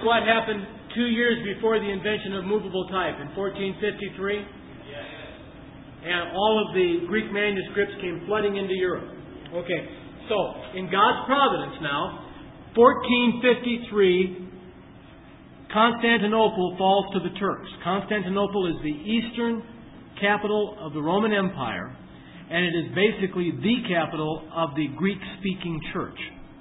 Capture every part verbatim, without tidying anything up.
what happened two years before the invention of movable type in fourteen fifty-three? And all of the Greek manuscripts came flooding into Europe. Okay, so in God's providence now, fourteen fifty-three, Constantinople falls to the Turks. Constantinople is the eastern capital of the Roman Empire, and it is basically the capital of the Greek-speaking church.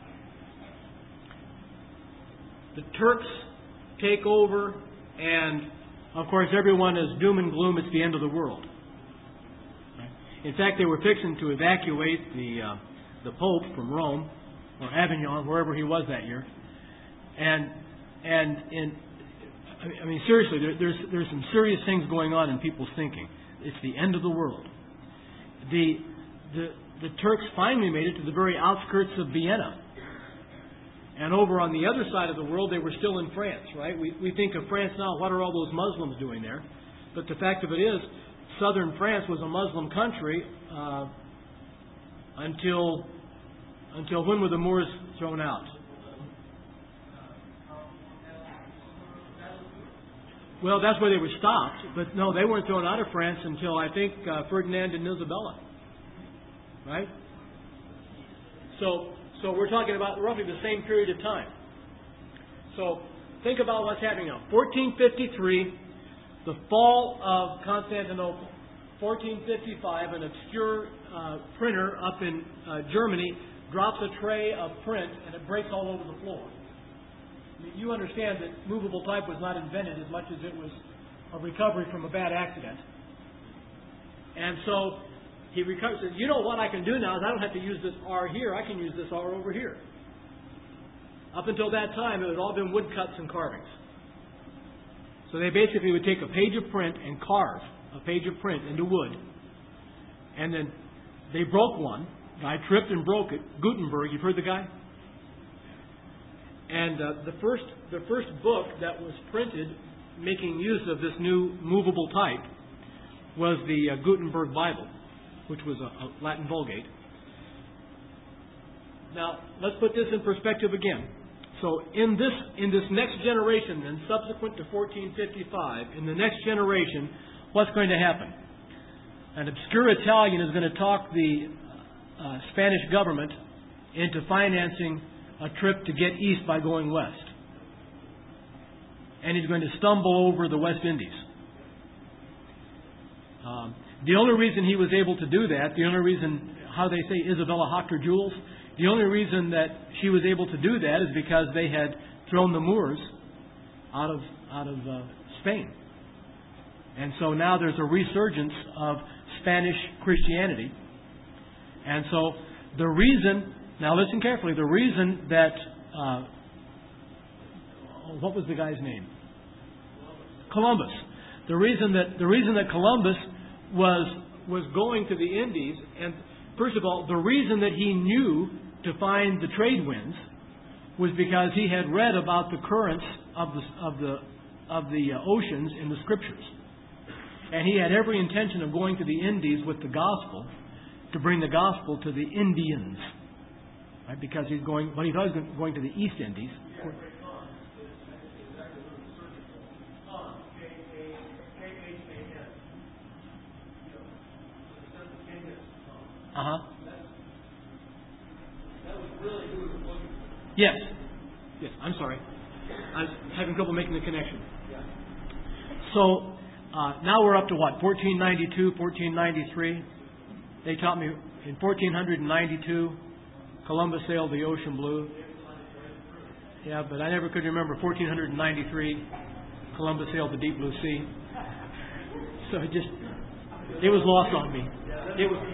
The Turks take over, and of course everyone is doom and gloom. It's the end of the world. In fact, they were fixing to evacuate the uh, the Pope from Rome or Avignon, wherever he was that year. And and in I mean seriously, there, there's there's some serious things going on in people's thinking. It's the end of the world. The the the Turks finally made it to the very outskirts of Vienna. And over on the other side of the world, they were still in France, right? We we think of France now. What are all those Muslims doing there? But the fact of it is, southern France was a Muslim country uh, until until when were the Moors thrown out? Well, that's where they were stopped. But no, they weren't thrown out of France until I think uh, Ferdinand and Isabella, right? So. So we're talking about roughly the same period of time. So think about what's happening now. fourteen fifty-three, the fall of Constantinople. fourteen fifty-five, an obscure uh, printer up in uh, Germany drops a tray of print and it breaks all over the floor. I mean, you understand that movable type was not invented as much as it was a recovery from a bad accident. And so he recovers. Says, you know what I can do now is I don't have to use this R here. I can use this R over here. Up until that time, it had all been woodcuts and carvings. So they basically would take a page of print and carve a page of print into wood. And then they broke one. Guy tripped and broke it. Gutenberg, you've heard the guy? And uh, the first the first book that was printed making use of this new movable type was the uh, Gutenberg Bible, which was a, a Latin Vulgate. Now, let's put this in perspective again. So in this in this next generation, then, subsequent to fourteen fifty-five, in the next generation, what's going to happen? An obscure Italian is going to talk the uh, Spanish government into financing a trip to get east by going west. And he's going to stumble over the West Indies. Um, The only reason he was able to do that, the only reason, how they say Isabella hawked her jewels, the only reason that she was able to do that is because they had thrown the Moors out of out of uh, Spain. And so now there's a resurgence of Spanish Christianity. And so the reason, now listen carefully, the reason that, uh, what was the guy's name? Columbus. The reason that the reason that Columbus was was going to the Indies, and first of all, the reason that he knew to find the trade winds was because he had read about the currents of the of the of the oceans in the Scriptures, and he had every intention of going to the Indies with the gospel to bring the gospel to the Indians, right? Because he's going, but he thought he was going to the East Indies. Uh-huh. Yes. Yes, I'm sorry. I was having trouble making the connection. So, uh, now we're up to what? fourteen ninety-two, fourteen ninety-three. They taught me in fourteen ninety-two, Columbus sailed the ocean blue. Yeah, but I never could remember fourteen ninety-three, Columbus sailed the deep blue sea. So it just, it was lost on me. It was...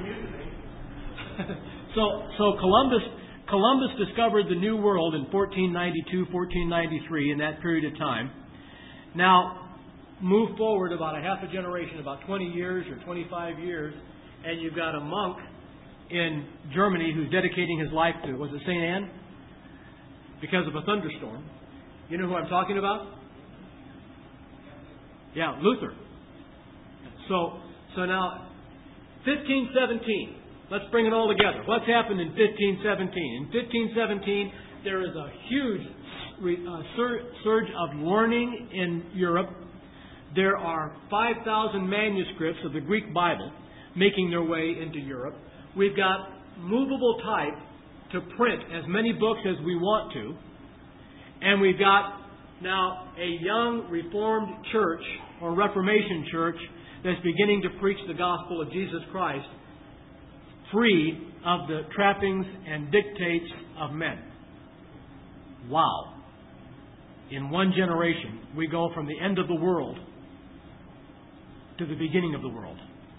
so so Columbus Columbus discovered the New World in fourteen ninety-two, fourteen ninety-three, in that period of time. Now, move forward about a half a generation, about twenty years or twenty-five years, and you've got a monk in Germany who's dedicating his life to, was it Saint Anne? Because of a thunderstorm. You know who I'm talking about? Yeah, Luther. So so now, fifteen seventeen. Let's bring it all together. What's happened in fifteen seventeen? In fifteen seventeen, there is a huge re- uh, sur- surge of learning in Europe. There are five thousand manuscripts of the Greek Bible making their way into Europe. We've got movable type to print as many books as we want to. And we've got now a young Reformed church or Reformation church that's beginning to preach the gospel of Jesus Christ free of the trappings and dictates of men. Wow. In one generation, we go from the end of the world to the beginning of the world.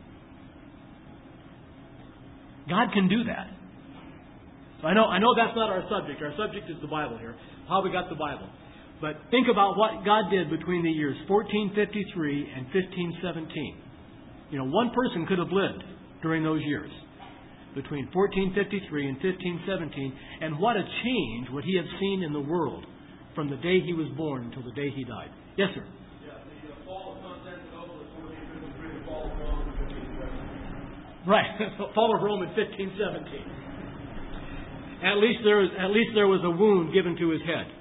God can do that. So I know, I know that's not our subject. Our subject is the Bible here, how we got the Bible. But think about what God did between the years fourteen fifty-three and fifteen seventeen. You know, one person could have lived during those years, between fourteen fifty-three and fifteen seventeen, and what a change would he have seen in the world from the day he was born until the day he died. Yes, sir? Yeah, the uh, fall of Constantinople was fourteen fifty-three, the fall of Rome was fifteen seventeen. Right, fall of Rome in fifteen seventeen. At least there was, at least there was a wound given to his head.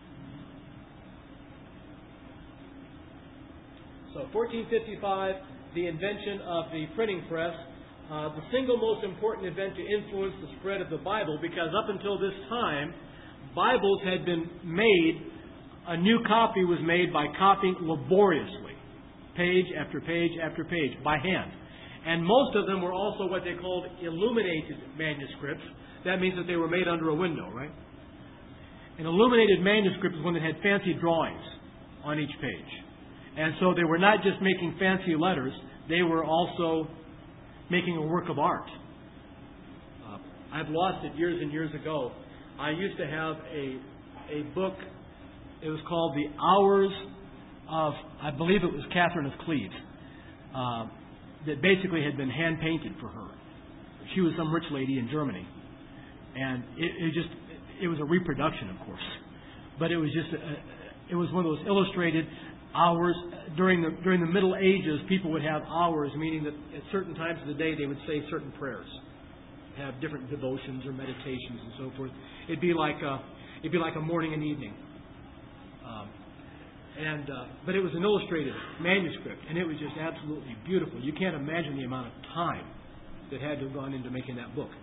So fourteen fifty-five, the invention of the printing press, uh, the single most important event to influence the spread of the Bible, because up until this time, Bibles had been made, a new copy was made by copying laboriously, page after page after page, by hand. And most of them were also what they called illuminated manuscripts. That means that they were made under a window, right? An illuminated manuscript is one that had fancy drawings on each page. And so they were not just making fancy letters, they were also making a work of art. Uh, I've lost it years and years ago. I used to have a a book, it was called The Hours of, I believe it was Catherine of Cleves, uh, that basically had been hand-painted for her. She was some rich lady in Germany. And it, it just, it was a reproduction, of course. But it was just, a, it was one of those illustrated hours. During the during the Middle Ages, people would have hours, meaning that at certain times of the day they would say certain prayers, have different devotions or meditations and so forth. It'd be like a, it'd be like a morning and evening. Um, and uh, but it was an illustrated manuscript, and it was just absolutely beautiful. You can't imagine the amount of time that had to have gone into making that book.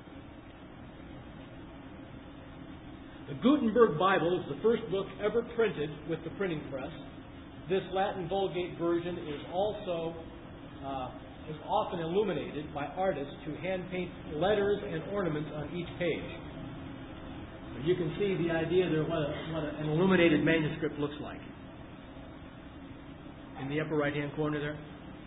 The Gutenberg Bible is the first book ever printed with the printing press. This Latin Vulgate version is also uh, is often illuminated by artists who hand paint letters and ornaments on each page. You can see the idea there what, a, what a, an illuminated manuscript looks like. In the upper right-hand corner there.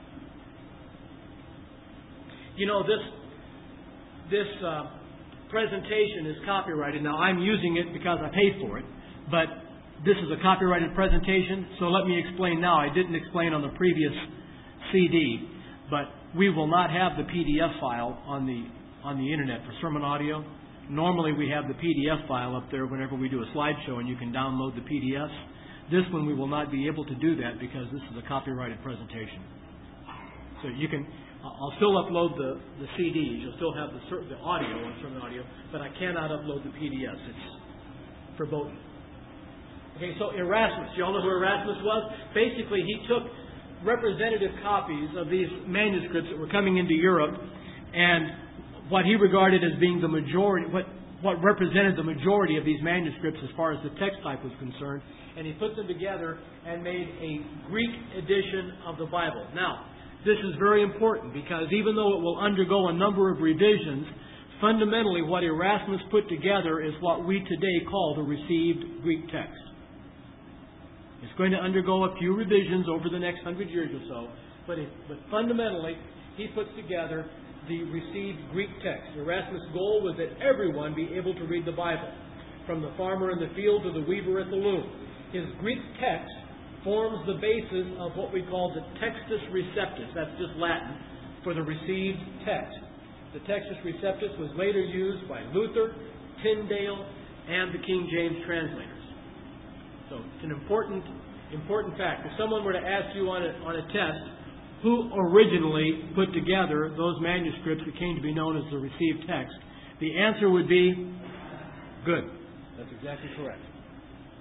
You know, this this uh, presentation is copyrighted. Now, I'm using it because I paid for it, but this is a copyrighted presentation, so let me explain now. I didn't explain on the previous C D, but we will not have the P D F file on the on the internet for sermon audio. Normally, we have the P D F file up there whenever we do a slideshow, and you can download the P D Fs. This one, we will not be able to do that because this is a copyrighted presentation. So you can, I'll still upload the, the C Ds. You'll still have the, the audio on sermon audio, but I cannot upload the P D Fs. It's verboten. Okay, so Erasmus. You all know who Erasmus was? Basically, he took representative copies of these manuscripts that were coming into Europe, and what he regarded as being the majority, what, what represented the majority of these manuscripts as far as the text type was concerned, and he put them together and made a Greek edition of the Bible. Now, this is very important because even though it will undergo a number of revisions, fundamentally what Erasmus put together is what we today call the received Greek text. It's going to undergo a few revisions over the next hundred years or so, but, it, but fundamentally, he puts together the received Greek text. Erasmus' goal was that everyone be able to read the Bible, from the farmer in the field to the weaver at the loom. His Greek text forms the basis of what we call the Textus Receptus. That's just Latin for the received text. The Textus Receptus was later used by Luther, Tyndale, and the King James translators. So it's an important, important fact. If someone were to ask you on a, on a test, who originally put together those manuscripts that came to be known as the received text, the answer would be, good. That's exactly correct.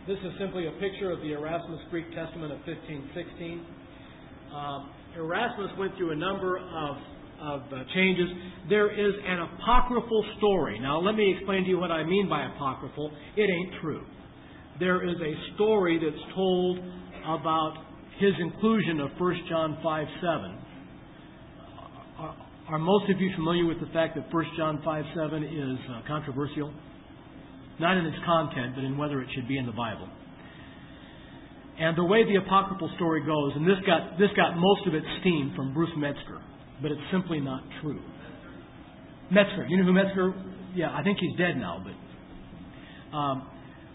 This is simply a picture of the Erasmus Greek Testament of fifteen sixteen. Um, Erasmus went through a number of, of uh, changes. There is an apocryphal story. Now, let me explain to you what I mean by apocryphal. It ain't true. There is a story that's told about his inclusion of First John five seven. Are, are most of you familiar with the fact that First John five seven is uh, controversial? Not in its content, but in whether it should be in the Bible. And the way the apocryphal story goes, and this got this got most of its steam from Bruce Metzger, but it's simply not true. Metzger, you know who Metzger? Yeah, I think he's dead now, but um,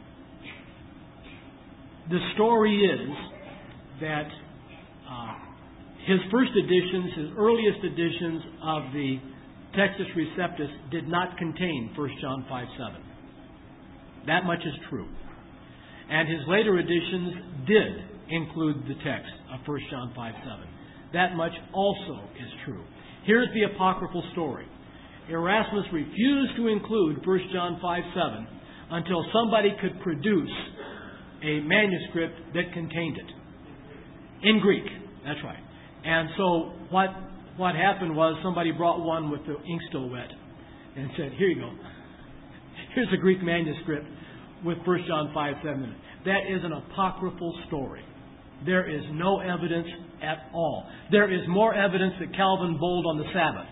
the story is that uh, his first editions, his earliest editions of the Textus Receptus did not contain First John five seven. That much is true. And his later editions did include the text of First John five seven. That much also is true. Here's the apocryphal story. Erasmus refused to include First John five seven until somebody could produce a manuscript that contained it. In Greek. That's right. And so what what happened was somebody brought one with the ink still wet and said, here you go. Here's a Greek manuscript with First John five seven in it. That is an apocryphal story. There is no evidence at all. There is more evidence that Calvin bowled on the Sabbath.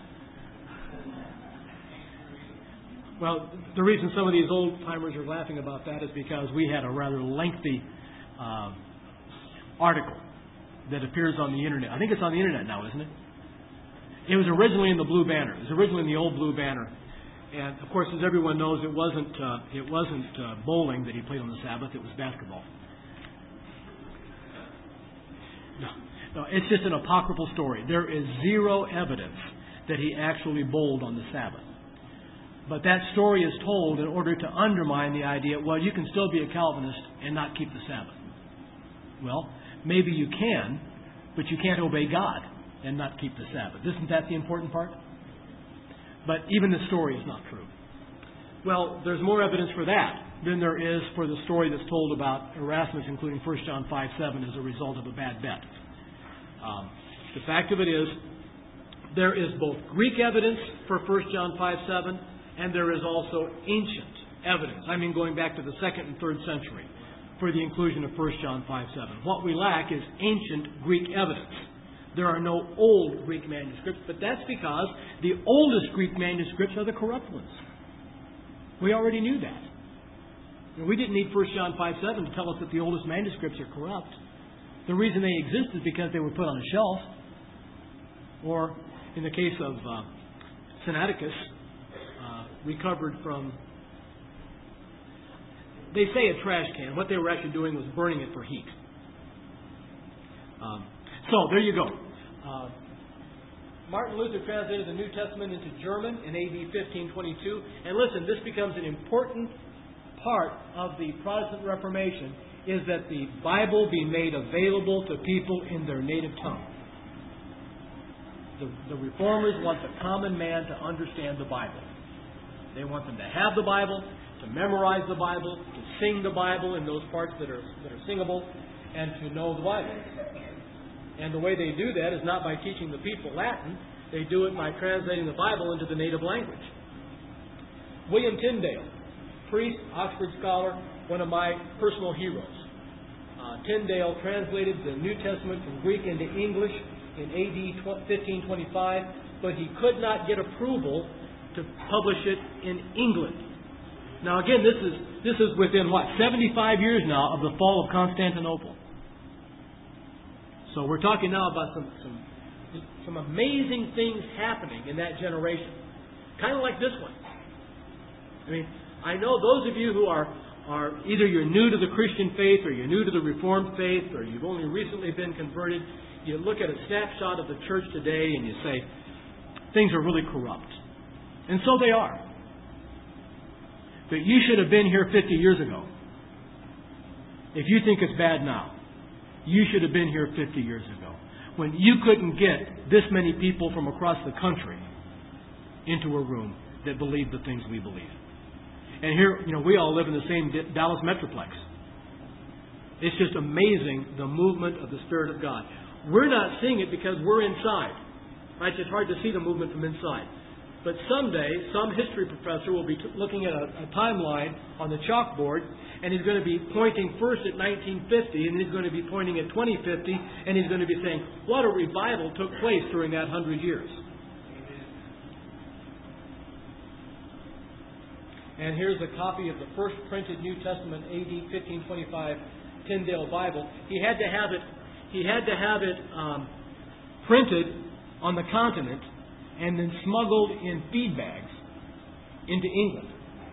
Well, the reason some of these old-timers are laughing about that is because we had a rather lengthy uh, article that appears on the Internet. I think it's on the Internet now, isn't it? It was originally in the Blue Banner. It was originally in the old Blue Banner. And, of course, as everyone knows, it wasn't uh, it wasn't uh, bowling that he played on the Sabbath. It was basketball. No, no, it's just an apocryphal story. There is zero evidence that he actually bowled on the Sabbath. But that story is told in order to undermine the idea, well, you can still be a Calvinist and not keep the Sabbath. Well, maybe you can, but you can't obey God and not keep the Sabbath. Isn't that the important part? But even the story is not true. Well, there's more evidence for that than there is for the story that's told about Erasmus, including First John five seven, as a result of a bad bet. Um, the fact of it is, there is both Greek evidence for First John five seven, and there is also ancient evidence. I mean, going back to the second and third century, for the inclusion of First John five seven. What we lack is ancient Greek evidence. There are no old Greek manuscripts, but that's because the oldest Greek manuscripts are the corrupt ones. We already knew that. And we didn't need First John five seven to tell us that the oldest manuscripts are corrupt. The reason they exist is because they were put on a shelf. Or, in the case of uh, Sinaiticus, uh, recovered from, they say a trash can. What they were actually doing was burning it for heat. Um, so, there you go. Uh, Martin Luther translated the New Testament into German in A D fifteen twenty-two. And listen, this becomes an important part of the Protestant Reformation, is that the Bible be made available to people in their native tongue. The, the Reformers want the common man to understand the Bible. They want them to have the Bible, to memorize the Bible, to sing the Bible in those parts that are that are singable, and to know the Bible. And the way they do that is not by teaching the people Latin. They do it by translating the Bible into the native language. William Tyndale, priest, Oxford scholar, one of my personal heroes. Uh, Tyndale translated the New Testament from Greek into English in A D fifteen twenty-five, but he could not get approval to publish it in England. Now again, this is this is within what, seventy-five years now of the fall of Constantinople. So we're talking now about some some, some amazing things happening in that generation. Kind of like this one. I mean, I know those of you who are, are either you're new to the Christian faith or you're new to the Reformed faith or you've only recently been converted, you look at a snapshot of the church today and you say, things are really corrupt. And so they are. But you should have been here fifty years ago. If you think it's bad now, you should have been here fifty years ago, when you couldn't get this many people from across the country into a room that believed the things we believe. And here, you know, we all live in the same Dallas Metroplex. It's just amazing, the movement of the Spirit of God. We're not seeing it because we're inside. Right? It's hard to see the movement from inside. But someday, some history professor will be t- looking at a, a timeline on the chalkboard, and he's going to be pointing first at nineteen fifty, and he's going to be pointing at twenty fifty, and he's going to be saying, what a revival took place during that hundred years. And here's a copy of the first printed New Testament A D fifteen twenty-five Tyndale Bible. He had to have it. He had to have it um, printed on the continent and then smuggled in feed bags into England.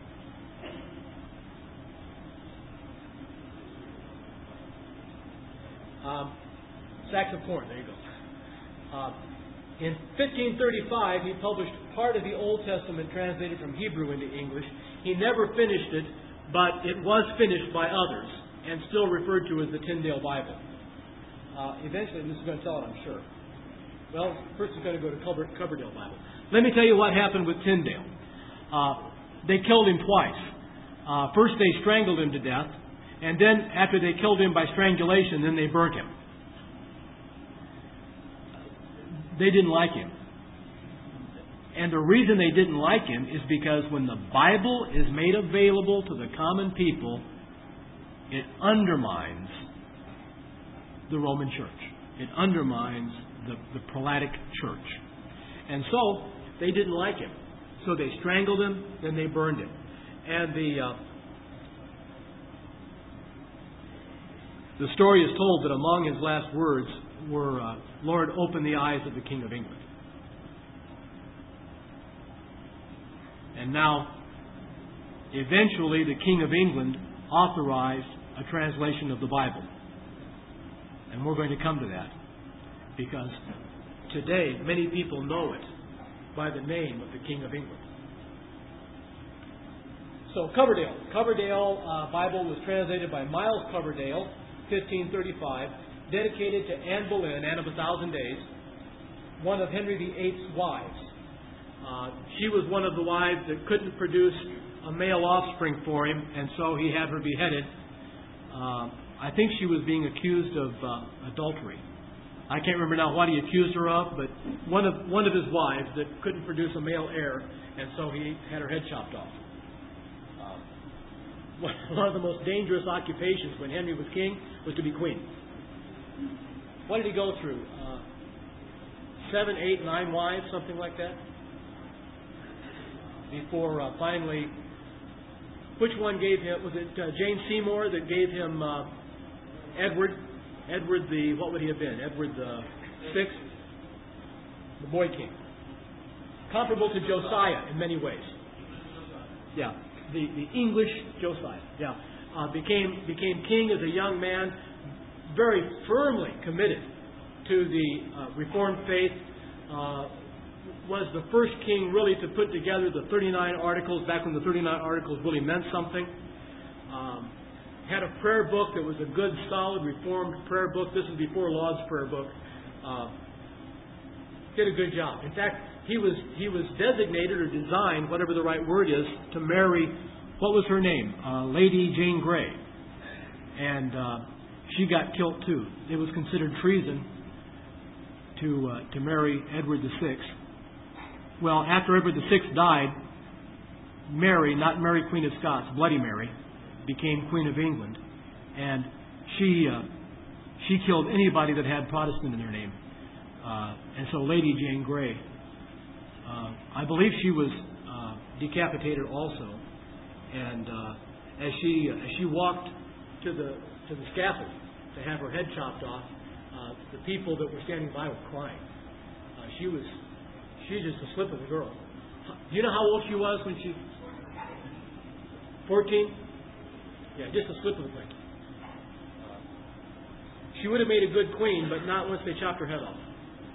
Um, sacks of corn. There you go. Uh, in fifteen thirty-five, he published part of the Old Testament translated from Hebrew into English. He never finished it, but it was finished by others and still referred to as the Tyndale Bible. Uh, eventually, this is going to tell it, I'm sure. Well, first it's going to go to Cover, Coverdale Bible. Let me tell you what happened with Tyndale. Uh, they killed him twice. Uh, first they strangled him to death, and then after they killed him by strangulation, then they burnt him. They didn't like him. And the reason they didn't like him is because when the Bible is made available to the common people, it undermines the Roman Church. It undermines the, the Prelatic Church. And so, they didn't like him. So they strangled him, then they burned him. And the uh, the story is told that among his last words were, uh, Lord, open the eyes of the King of England. And now, eventually, the King of England authorized a translation of the Bible. And we're going to come to that. Because today, many people know it by the name of the King of England. So, Coverdale. Coverdale uh, Bible was translated by Miles Coverdale, fifteen thirty-five, dedicated to Anne Boleyn, Anne of a Thousand Days, one of Henry the Eighth's wives. Uh, she was one of the wives that couldn't produce a male offspring for him, and so he had her beheaded. Uh, I think she was being accused of uh, adultery. I can't remember now what he accused her of, but one of one of his wives that couldn't produce a male heir, and so he had her head chopped off. Uh, one of the most dangerous occupations when Henry was king was to be queen. What did he go through? Uh, seven, eight, nine wives, something like that? Before uh, finally, which one gave him, was it uh, Jane Seymour that gave him uh, Edward? Edward the, what would he have been? Edward the Sixth? The boy king. Comparable to Josiah in many ways. Yeah, the, the English Josiah. Yeah, uh, became became king as a young man, very firmly committed to the uh, Reformed faith. Uh, was the first king really to put together the thirty-nine Articles, back when the thirty-nine Articles really meant something. Um, had a prayer book that was a good, solid, Reformed prayer book. This is before Laud's prayer book. Uh, did a good job. In fact, he was he was designated or designed, whatever the right word is, to marry, what was her name? Uh, Lady Jane Grey. And uh, she got killed too. It was considered treason to uh, to marry Edward the Sixth. Well, after Edward the Sixth died, Mary, not Mary Queen of Scots, Bloody Mary, became Queen of England, and she uh, she killed anybody that had Protestant in their name. Uh, and so Lady Jane Grey, uh, I believe she was uh, decapitated also. And uh, as she as she walked to the to the scaffold to have her head chopped off, uh, the people that were standing by were crying. Uh, she was she's just a slip of a girl. Do you know how old she was when she? fourteen? Yeah, just a slip of the thing. She would have made a good queen, but not once they chopped her head off.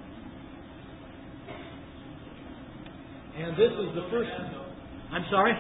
And this is the first. I'm sorry?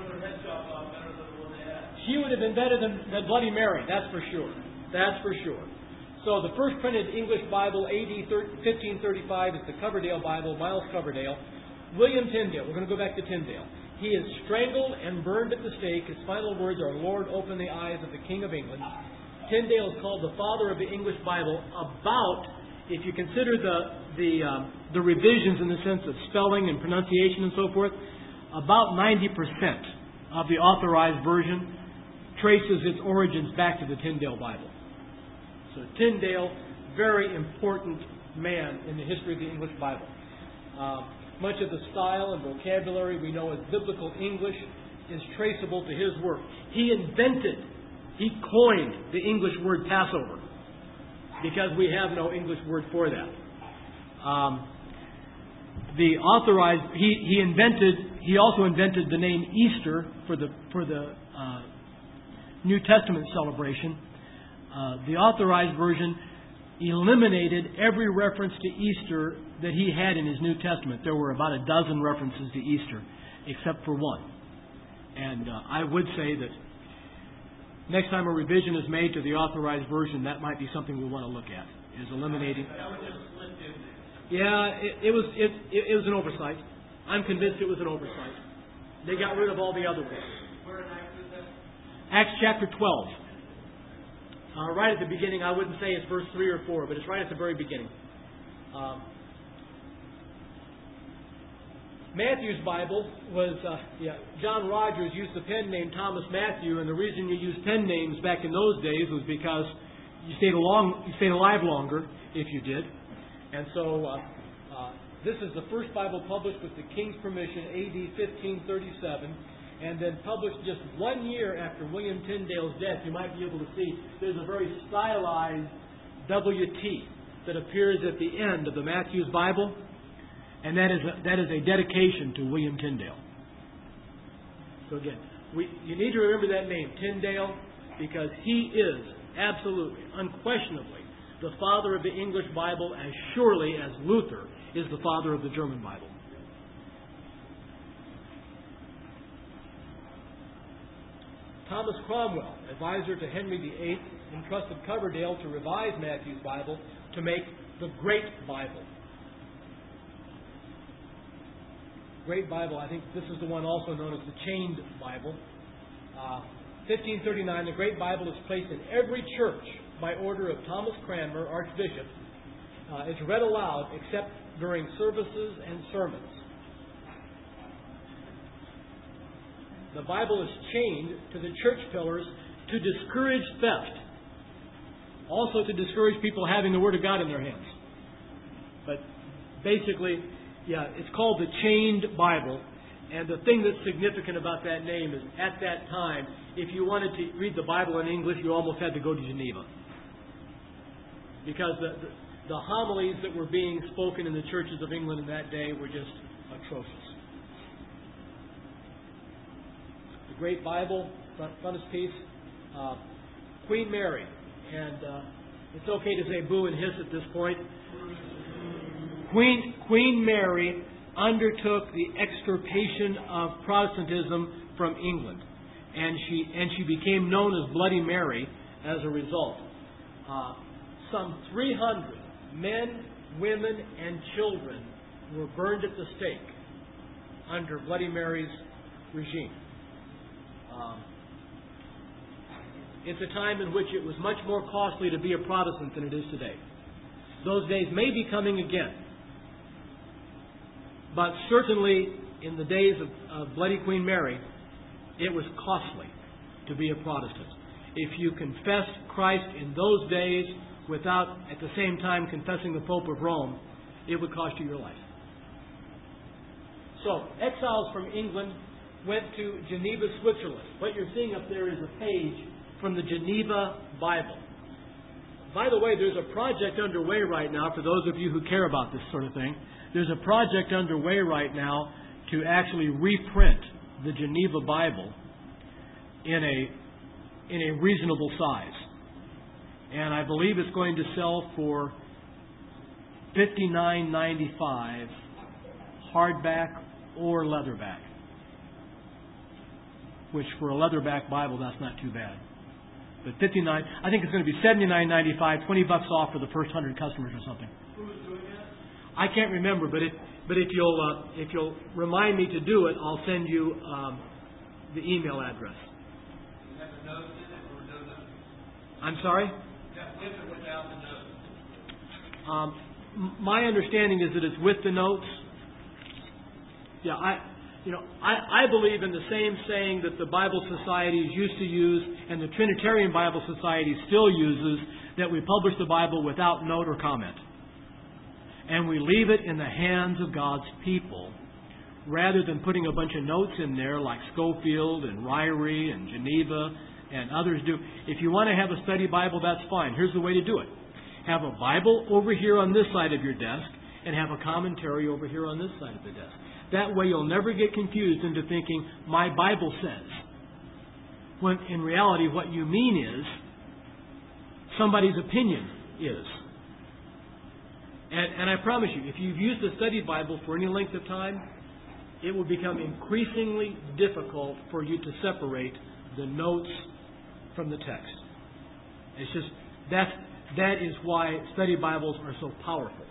She would have been better than, than Bloody Mary, that's for sure. That's for sure. So the first printed English Bible, A D fifteen thirty-five, is the Coverdale Bible, Miles Coverdale. William Tyndale, we're going to go back to Tyndale. He is strangled and burned at the stake. His final words are, Lord, open the eyes of the King of England. Tyndale is called the father of the English Bible. About, if you consider the the um, the revisions in the sense of spelling and pronunciation and so forth, about ninety percent of the authorized version traces its origins back to the Tyndale Bible. So Tyndale, very important man in the history of the English Bible. Uh, much of the style and vocabulary we know as biblical English is traceable to his work. He invented, he coined the English word Passover, because we have no English word for that. Um, the authorized, he, he invented, he also invented the name Easter for the for the uh, New Testament celebration. Uh, the authorized version eliminated every reference to Easter that he had in his New Testament. There were about a dozen references to Easter, except for one. And uh, I would say that next time a revision is made to the authorized version, that might be something we want to look at, is eliminating. Yeah, it, it was it, it, it was an oversight. I'm convinced it was an oversight. They got rid of all the other ones. Acts chapter twelve. Uh, right at the beginning, I wouldn't say it's verse three or four, but it's right at the very beginning. Um, Matthew's Bible was, uh, yeah, John Rogers used the pen name Thomas Matthew, and the reason you used pen names back in those days was because you stayed along, you stayed alive longer if you did. And so uh, uh, this is the first Bible published with the King's permission, A D fifteen thirty-seven. And then published just one year after William Tyndale's death. You might be able to see there's a very stylized W T that appears at the end of the Matthew's Bible, and that is a, that is a dedication to William Tyndale. So again, we, you need to remember that name, Tyndale, because he is absolutely, unquestionably, the father of the English Bible as surely as Luther is the father of the German Bible. Thomas Cromwell, advisor to Henry the Eighth, entrusted Coverdale to revise Matthew's Bible to make the Great Bible. Great Bible, I think this is the one also known as the Chained Bible. Uh, fifteen thirty-nine, the Great Bible is placed in every church by order of Thomas Cranmer, Archbishop. Uh, it's read aloud except during services and sermons. The Bible is chained to the church pillars to discourage theft. Also to discourage people having the Word of God in their hands. But basically, yeah, it's called the Chained Bible. And the thing that's significant about that name is at that time, if you wanted to read the Bible in English, you almost had to go to Geneva. Because the, the, the homilies that were being spoken in the churches of England in that day were just atrocious. The Great Bible, frontispiece, uh, Queen Mary, and uh, it's okay to say boo and hiss at this point. Queen Queen Mary undertook the extirpation of Protestantism from England, and she and she became known as Bloody Mary as a result. Uh, some three hundred men, women, and children were burned at the stake under Bloody Mary's regime. Um, it's a time in which it was much more costly to be a Protestant than it is today. Those days may be coming again. But certainly in the days of, of Bloody Queen Mary, it was costly to be a Protestant. If you confessed Christ in those days without at the same time confessing the Pope of Rome, it would cost you your life. So, exiles from England went to Geneva, Switzerland. What you're seeing up there is a page from the Geneva Bible. By the way, there's a project underway right now, for those of you who care about this sort of thing. There's a project underway right now to actually reprint the Geneva Bible in a in a reasonable size. And I believe it's going to sell for fifty-nine ninety-five, hardback or leatherback. Which for a leatherback Bible, that's not too bad. But fifty-nine, I think it's going to be seventy-nine ninety-five, twenty bucks off for the first hundred customers or something. Who's doing that? I can't remember, but it, but if you'll uh, if you'll remind me to do it, I'll send you um, the email address. You have a note in it or no note? I'm sorry? That's with or without the notes. Um, m- my understanding is that it's with the notes. Yeah, I, you know, I, I believe in the same saying that the Bible Societies used to use and the Trinitarian Bible Society still uses, that we publish the Bible without note or comment. And we leave it in the hands of God's people, rather than putting a bunch of notes in there like Schofield and Ryrie and Geneva and others do. If you want to have a study Bible, that's fine. Here's the way to do it. Have a Bible over here on this side of your desk and have a commentary over here on this side of the desk. That way you'll never get confused into thinking, my Bible says. When in reality what you mean is, somebody's opinion is. And, and I promise you, if you've used a study Bible for any length of time, it will become increasingly difficult for you to separate the notes from the text. It's just, that's, that is why study Bibles are so powerful.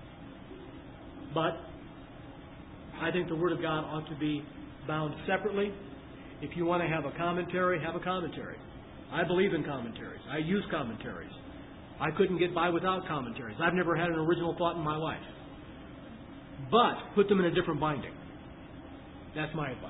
But I think the Word of God ought to be bound separately. If you want to have a commentary, have a commentary. I believe in commentaries. I use commentaries. I couldn't get by without commentaries. I've never had an original thought in my life. But put them in a different binding. That's my advice.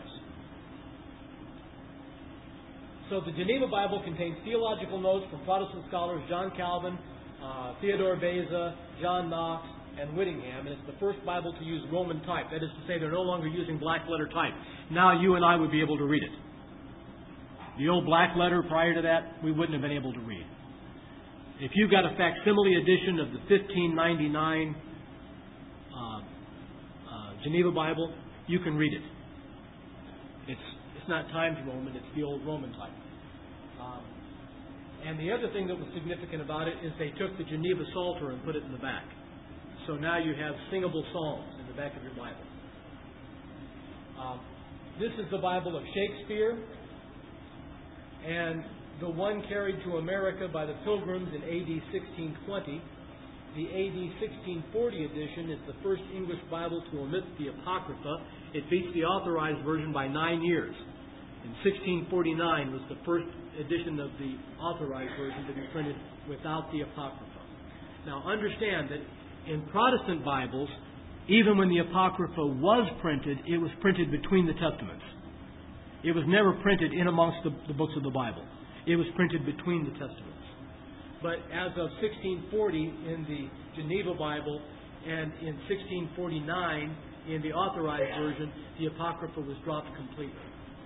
So the Geneva Bible contains theological notes from Protestant scholars John Calvin, uh, Theodore Beza, John Knox, and Whittingham, and it's the first Bible to use Roman type. That is to say, they're no longer using black letter type. Now you and I would be able to read it. The old black letter prior to that, we wouldn't have been able to read. If you've got a facsimile edition of the fifteen ninety-nine uh, uh, Geneva Bible, you can read it. It's it's not Times Roman, it's the old Roman type. Um, and the other thing that was significant about it is they took the Geneva Psalter and put it in the back. So now you have singable psalms in the back of your Bible. Um, this is the Bible of Shakespeare, and the one carried to America by the Pilgrims in A D sixteen twenty. The A D sixteen forty edition is the first English Bible to omit the Apocrypha. It beats the authorized version by nine years. And sixteen forty-nine was the first edition of the authorized version to be printed without the Apocrypha. Now understand that in Protestant Bibles, even when the Apocrypha was printed, it was printed between the Testaments. It was never printed in amongst the, the books of the Bible. It was printed between the Testaments. But as of sixteen forty in the Geneva Bible and in sixteen forty-nine in the authorized version, the Apocrypha was dropped completely.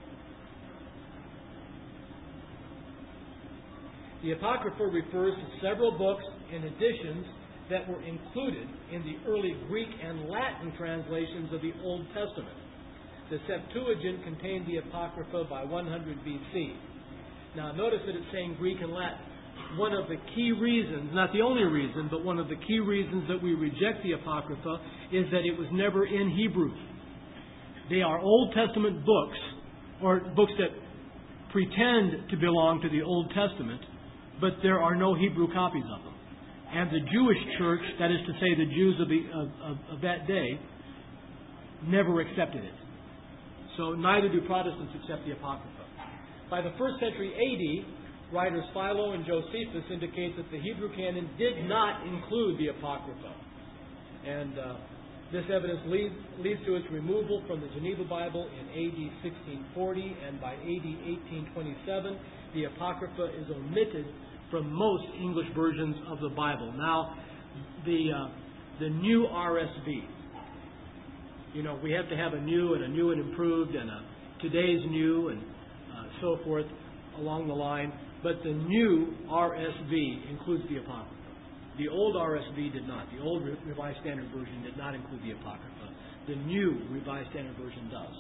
The Apocrypha refers to several books and editions that were included in the early Greek and Latin translations of the Old Testament. The Septuagint contained the Apocrypha by one hundred B C. Now notice that it's saying Greek and Latin. One of the key reasons, not the only reason, but one of the key reasons that we reject the Apocrypha is that it was never in Hebrew. They are Old Testament books, or books that pretend to belong to the Old Testament, but there are no Hebrew copies of them. And the Jewish church, that is to say the Jews of, the, of, of, of that day, never accepted it. So neither do Protestants accept the Apocrypha. By the first century A D, writers Philo and Josephus indicate that the Hebrew canon did not include the Apocrypha. And uh, this evidence leads, leads to its removal from the Geneva Bible in A D sixteen forty, and by A D eighteen twenty-seven, the Apocrypha is omitted from most English versions of the Bible. Now, the uh, the new R S V. You know, we have to have a new and a new and improved and a today's new and uh, so forth along the line. But the new R S V includes the Apocrypha. The old R S V did not. The old Revised Standard Version did not include the Apocrypha. The new Revised Standard Version does.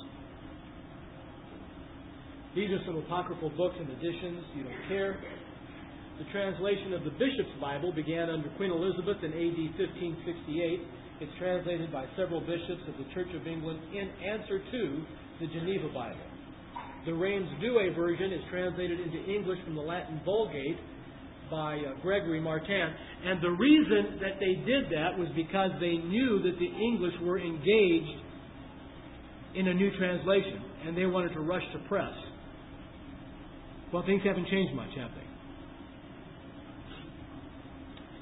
These are some apocryphal books and editions. You don't care. The translation of the Bishop's Bible began under Queen Elizabeth in A D fifteen sixty-eight. It's translated by several bishops of the Church of England in answer to the Geneva Bible. The Reims Douay version is translated into English from the Latin Vulgate by uh, Gregory Martin. And the reason that they did that was because they knew that the English were engaged in a new translation, and they wanted to rush to press. Well, things haven't changed much, have they?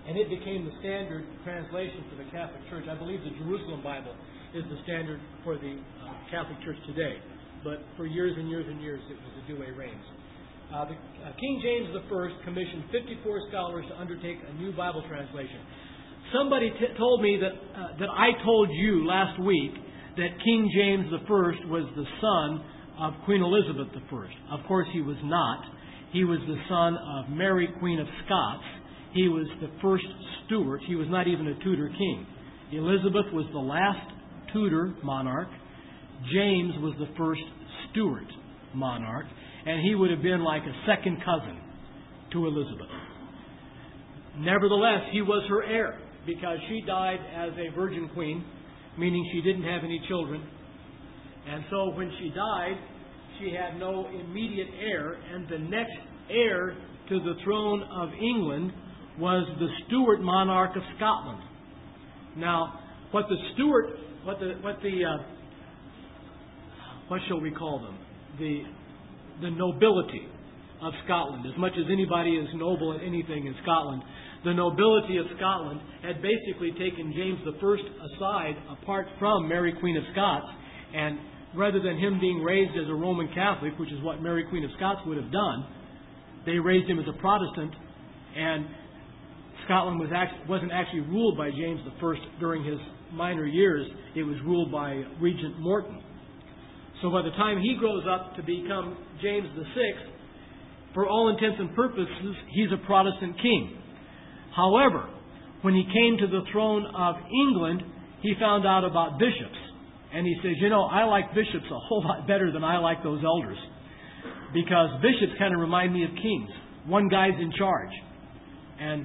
and it became the standard translation for the Catholic Church. I believe the Jerusalem Bible is the standard for the uh, Catholic Church today. But for years and years and years, it was the Douay-Rheims. Uh, the, uh, King James the First commissioned fifty-four scholars to undertake a new Bible translation. Somebody t- told me that uh, that I told you last week that King James the First was the son of Queen Elizabeth the First. Of course, he was not. He was the son of Mary, Queen of Scots. He was the first Stuart. He was not even a Tudor king. Elizabeth was the last Tudor monarch. James was the first Stuart monarch. And he would have been like a second cousin to Elizabeth. Nevertheless, he was her heir because she died as a virgin queen, meaning she didn't have any children. And so when she died, she had no immediate heir, and the next heir to the throne of England was the Stuart monarch of Scotland. Now, what the Stuart, what the, what the, uh, what shall we call them? The, the nobility of Scotland, as much as anybody is noble at anything in Scotland, the nobility of Scotland had basically taken James the First aside, apart from Mary, Queen of Scots, and rather than him being raised as a Roman Catholic, which is what Mary, Queen of Scots would have done, they raised him as a Protestant, and Scotland was actually, wasn't actually ruled by James the First during his minor years. It was ruled by Regent Morton. So by the time he grows up to become James the Sixth, for all intents and purposes, he's a Protestant king. However, when he came to the throne of England, he found out about bishops. And he says, you know, I like bishops a whole lot better than I like those elders. Because bishops kind of remind me of kings. One guy's in charge. And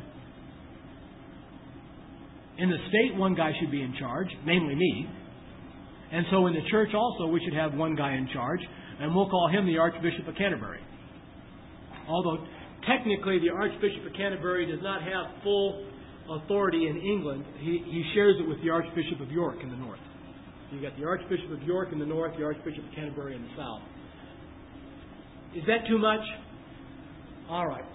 in the state, one guy should be in charge, namely me. And so in the church also, we should have one guy in charge. And we'll call him the Archbishop of Canterbury. Although technically the Archbishop of Canterbury does not have full authority in England. He, he shares it with the Archbishop of York in the north. You've got the Archbishop of York in the north, the Archbishop of Canterbury in the south. Is that too much? All right.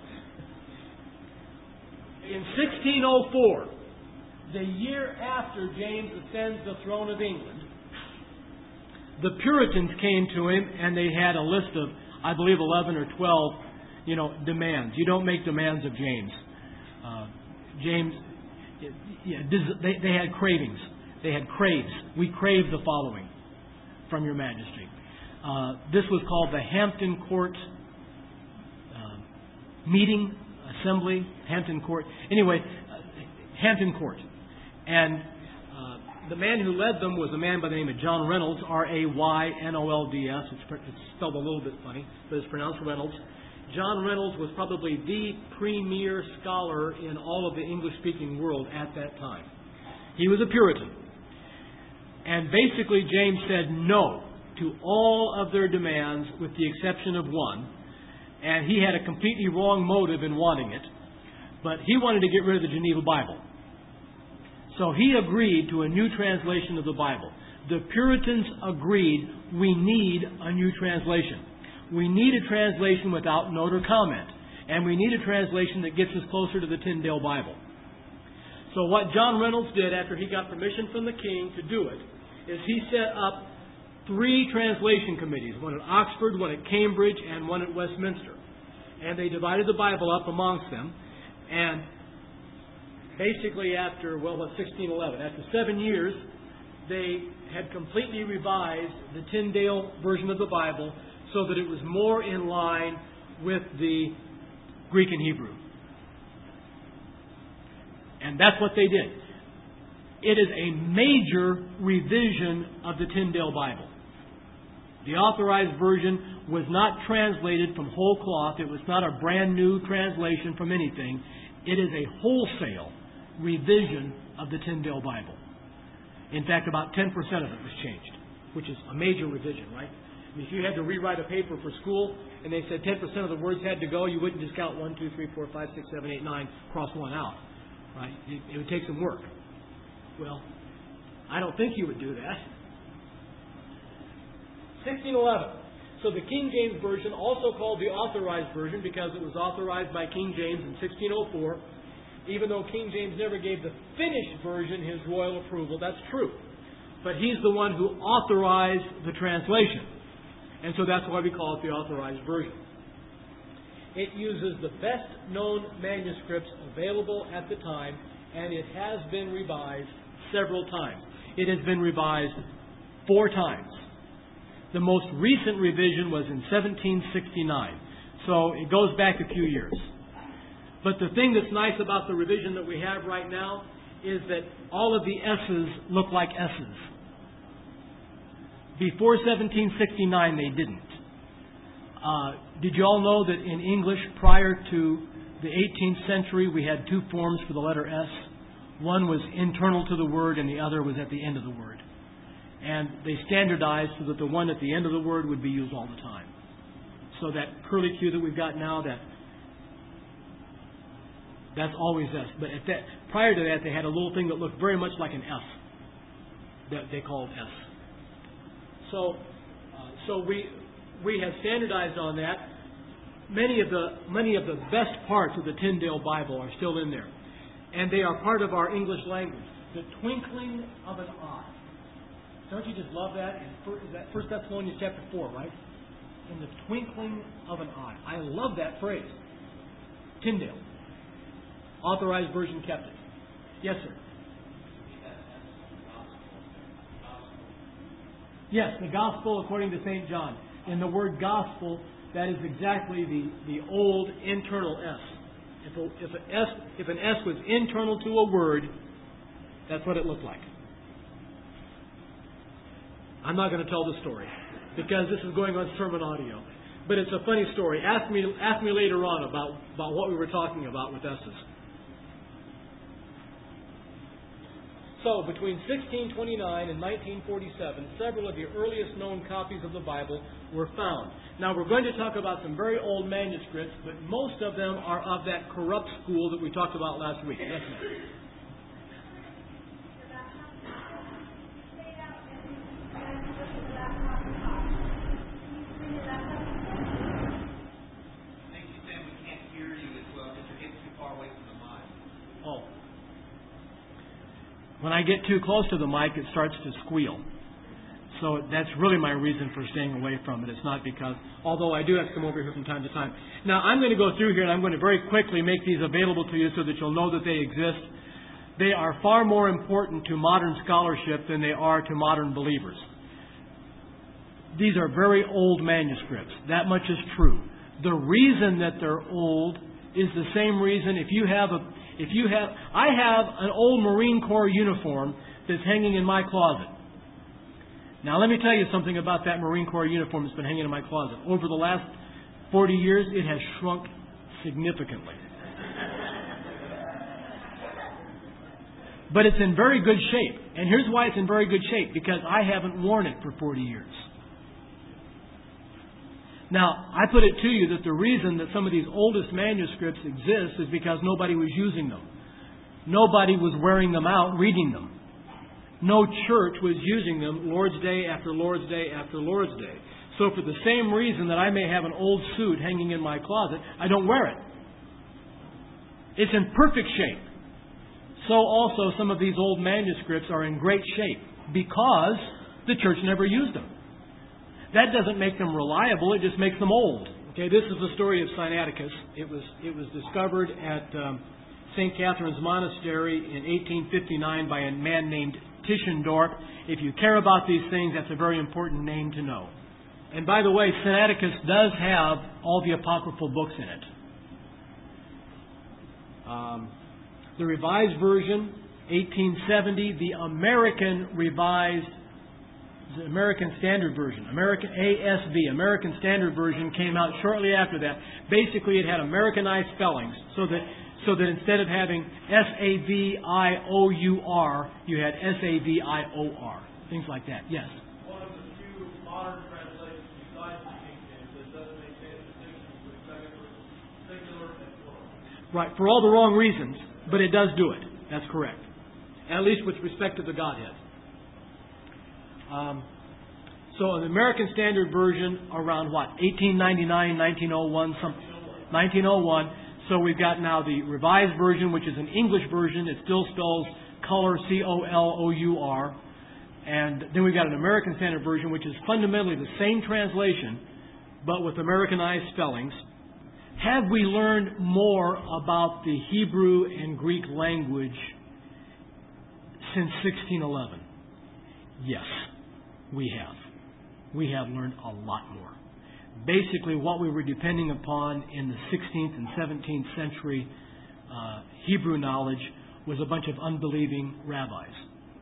In sixteen oh four, the year after James ascends the throne of England, the Puritans came to him and they had a list of, I believe, eleven or twelve, you know, demands. You don't make demands of James. Uh, James, yeah, they, they had cravings. They had craves. We crave the following from your majesty. Uh, this was called the Hampton Court uh, meeting, assembly, Hampton Court. Anyway, uh, Hampton Court. And uh, the man who led them was a man by the name of John Reynolds, R A Y N O L D S. It's, it's spelled a little bit funny, but it's pronounced Reynolds. John Reynolds was probably the premier scholar in all of the English-speaking world at that time. He was a Puritan. And basically, James said no to all of their demands with the exception of one. And he had a completely wrong motive in wanting it. But he wanted to get rid of the Geneva Bible. So he agreed to a new translation of the Bible. The Puritans agreed we need a new translation. We need a translation without note or comment. And we need a translation that gets us closer to the Tyndale Bible. So what John Reynolds did after he got permission from the king to do it is he set up three translation committees, one at Oxford, one at Cambridge, and one at Westminster. And they divided the Bible up amongst them. And basically after, well, what, sixteen eleven, after seven years, they had completely revised the Tyndale version of the Bible so that it was more in line with the Greek and Hebrew. And that's what they did. It is a major revision of the Tyndale Bible. The authorized version was not translated from whole cloth. It was not a brand new translation from anything. It is a wholesale revision of the Tyndale Bible. In fact, about ten percent of it was changed, which is a major revision, right? I mean, if you had to rewrite a paper for school and they said ten percent of the words had to go, you wouldn't just count one, two, three, four, five, six, seven, eight, nine, cross one out. Right? It, it would take some work. Well, I don't think you would do that. sixteen eleven. So the King James Version, also called the Authorized Version because it was authorized by King James in sixteen oh four, even though King James never gave the finished version his royal approval. That's true. But he's the one who authorized the translation. And so that's why we call it the authorized version. It uses the best known manuscripts available at the time, and it has been revised several times. It has been revised four times. The most recent revision was in seventeen sixty-nine. So it goes back a few years. But the thing that's nice about the revision that we have right now is that all of the S's look like S's. Before seventeen sixty-nine, they didn't. Uh, did you all know that in English, prior to the eighteenth century, we had two forms for the letter S? One was internal to the word and the other was at the end of the word. And they standardized so that the one at the end of the word would be used all the time. So that curly Q that we've got now, that that's always S. But at that, prior to that, they had a little thing that looked very much like an F that they called S. So, uh, so we we have standardized on that. Many of the many of the best parts of the Tyndale Bible are still in there, and they are part of our English language. The twinkling of an eye. Don't you just love that? In that First Thessalonians chapter four, right? In the twinkling of an eye. I love that phrase. Tyndale. Authorized version kept it. Yes, sir. Yes, the gospel according to Saint John. In the word gospel, that is exactly the, the old internal S. If, a, if, a S. if an S was internal to a word, that's what it looked like. I'm not going to tell the story because this is going on sermon audio. But it's a funny story. Ask me, ask me later on about, about what we were talking about with S's. So, between sixteen twenty-nine and nineteen forty-seven, several of the earliest known copies of the Bible were found. Now, we're going to talk about some very old manuscripts, but most of them are of that corrupt school that we talked about last week. Yes, ma'am. When I get too close to the mic, it starts to squeal. So that's really my reason for staying away from it. It's not because, although I do have to come over here from time to time. Now, I'm going to go through here and I'm going to very quickly make these available to you so that you'll know that they exist. They are far more important to modern scholarship than they are to modern believers. These are very old manuscripts. That much is true. The reason that they're old is the same reason if you have a If you have, I have an old Marine Corps uniform that's hanging in my closet. Now, let me tell you something about that Marine Corps uniform that's been hanging in my closet. Over the last forty years, it has shrunk significantly. But it's in very good shape. And here's why it's in very good shape. Because I haven't worn it for forty years. Now, I put it to you that the reason that some of these oldest manuscripts exist is because nobody was using them. Nobody was wearing them out, reading them. No church was using them Lord's Day after Lord's Day after Lord's Day. So for the same reason that I may have an old suit hanging in my closet, I don't wear it. It's in perfect shape. So also some of these old manuscripts are in great shape because the church never used them. That doesn't make them reliable, it just makes them old. Okay, this is the story of Sinaiticus. It was it was discovered at um, Saint Catherine's Monastery in eighteen fifty-nine by a man named Tischendorf. If you care about these things, that's a very important name to know. And by the way, Sinaiticus does have all the apocryphal books in it. Um, the Revised Version, eighteen seventy. The American Revised The American Standard Version, American A S V, American Standard Version came out shortly after that. Basically, it had Americanized spellings, so that so that instead of having S A V I O U R, you had S A V I O R, things like that. Yes. One of the few modern translations besides the King James that doesn't maintain a distinction between singular, singular and plural. Right, for all the wrong reasons, but it does do it. That's correct. At least with respect to the Godhead. Um, so an American Standard Version around what? eighteen ninety-nine, nineteen oh one, some, nineteen oh one. So we've got now the Revised Version, which is an English version. It still spells color, C O L O U R. And then we've got an American Standard Version, which is fundamentally the same translation, but with Americanized spellings. Have we learned more about the Hebrew and Greek language since sixteen eleven? Yes, we have. We have learned a lot more. Basically, what we were depending upon in the sixteenth and seventeenth century uh, Hebrew knowledge was a bunch of unbelieving rabbis.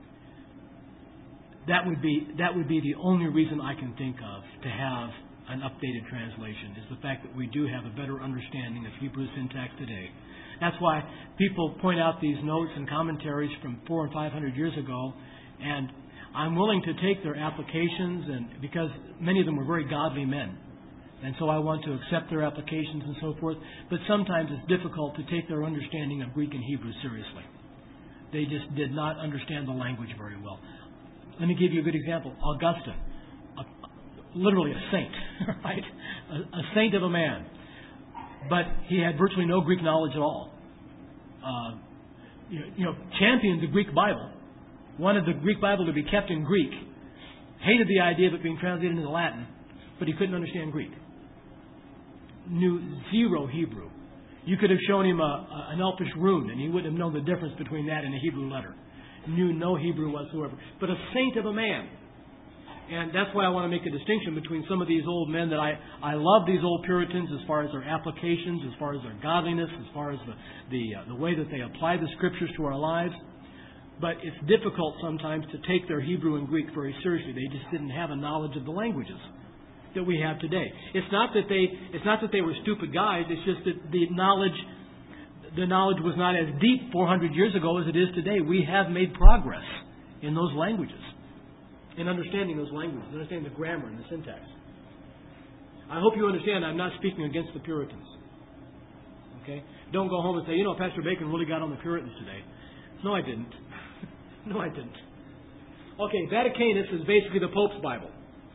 That would be that would be the only reason I can think of to have an updated translation, is the fact that we do have a better understanding of Hebrew syntax today. That's why people point out these notes and commentaries from four and five hundred years ago, and I'm willing to take their applications, and because many of them were very godly men. And so I want to accept their applications and so forth. But sometimes it's difficult to take their understanding of Greek and Hebrew seriously. They just did not understand the language very well. Let me give you a good example. Augustine, a, literally a saint, right? A, a saint of a man. But he had virtually no Greek knowledge at all. Uh, you, know, you know, championed the Greek Bible. Wanted the Greek Bible to be kept in Greek. Hated the idea of it being translated into Latin. But he couldn't understand Greek. Knew zero Hebrew. You could have shown him a, a, an Elfish rune, and he wouldn't have known the difference between that and a Hebrew letter. Knew no Hebrew whatsoever. But a saint of a man. And that's why I want to make a distinction between some of these old men that I, I love these old Puritans as far as their applications, as far as their godliness, as far as the, the, uh, the way that they apply the Scriptures to our lives. But it's difficult sometimes to take their Hebrew and Greek very seriously. They just didn't have a knowledge of the languages that we have today. It's not that they it's not that they were stupid guys, it's just that the knowledge the knowledge was not as deep four hundred years ago as it is today. We have made progress in those languages, in understanding those languages, understanding the grammar and the syntax. I hope you understand I'm not speaking against the Puritans. Okay? Don't go home and say, you know, Pastor Bacon really got on the Puritans today. No, I didn't. no, I didn't. Okay, Vaticanus is basically the Pope's Bible.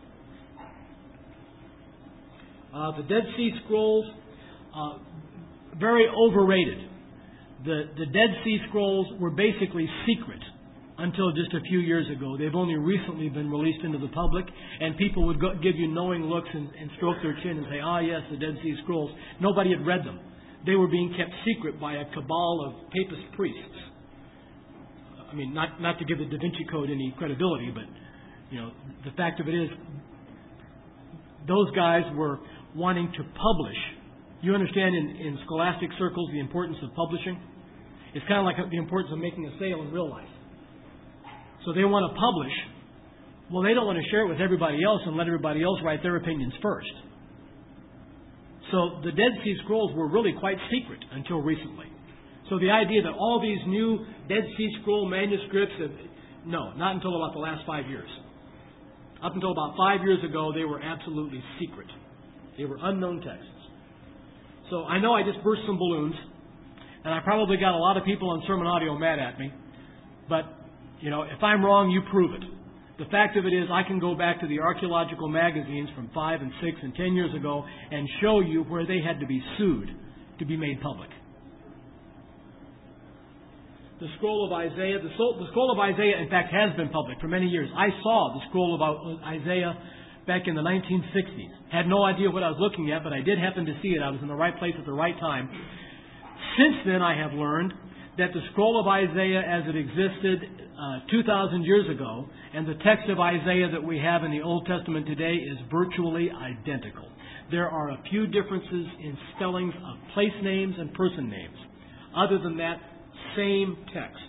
Uh, the Dead Sea Scrolls, uh, very overrated. The, the Dead Sea Scrolls were basically secret until just a few years ago. They've only recently been released into the public, and people would go, give you knowing looks and, and stroke their chin and say, ah, yes, the Dead Sea Scrolls. Nobody had read them. They were being kept secret by a cabal of papist priests. I mean, not, not to give the Da Vinci Code any credibility, but, you know, the fact of it is, those guys were wanting to publish. You understand in, in scholastic circles the importance of publishing? It's kind of like the importance of making a sale in real life. So they want to publish. Well, they don't want to share it with everybody else and let everybody else write their opinions first. So the Dead Sea Scrolls were really quite secret until recently. So the idea that all these new Dead Sea Scroll manuscripts, have, no, not until about the last five years. Up until about five years ago, they were absolutely secret. They were unknown texts. So I know I just burst some balloons, and I probably got a lot of people on sermon audio mad at me. But, you know, if I'm wrong, you prove it. The fact of it is, I can go back to the archaeological magazines from five and six and ten years ago and show you where they had to be sued to be made public. The scroll of Isaiah, the, soul, the scroll of Isaiah, in fact, has been public for many years. I saw the scroll of Isaiah back in the nineteen sixties. Had no idea what I was looking at, but I did happen to see it. I was in the right place at the right time. Since then, I have learned that the scroll of Isaiah as it existed uh, two thousand years ago and the text of Isaiah that we have in the Old Testament today is virtually identical. There are a few differences in spellings of place names and person names. Other than that, same text.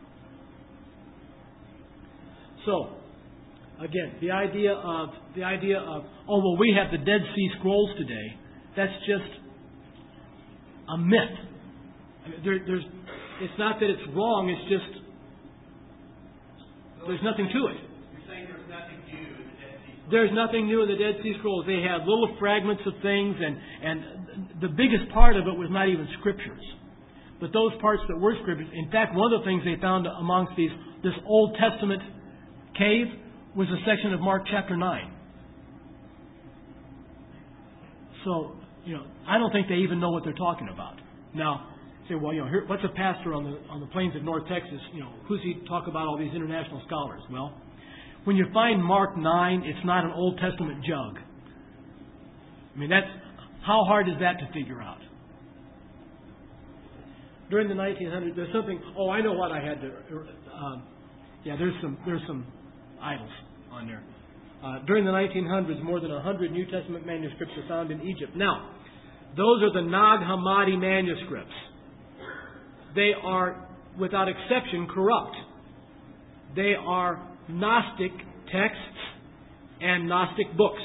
So, again, the idea of the idea of oh well, we have the Dead Sea Scrolls today. That's just a myth. I mean, there, there's. It's not that it's wrong. It's just there's nothing to it. You're saying there's nothing new in the Dead Sea Scrolls? There's nothing new in the Dead Sea Scrolls. They have little fragments of things, and and the biggest part of it was not even scriptures, but those parts that were scriptures. In fact, one of the things they found amongst these this Old Testament cave was a section of Mark chapter nine. So, you know, I don't think they even know what they're talking about. Now, say, well, you know, here, what's a pastor on the on the plains of North Texas? You know, who's he talk about all these international scholars? Well, when you find Mark nine, it's not an Old Testament jug. I mean, that's how hard is that to figure out? During the nineteen hundreds, there's something. Oh, I know what I had to. Um, yeah, there's some there's some idols on there. Uh, during the nineteen hundreds, more than one hundred New Testament manuscripts are found in Egypt. Now, those are the Nag Hammadi manuscripts. They are, without exception, corrupt. They are Gnostic texts and Gnostic books.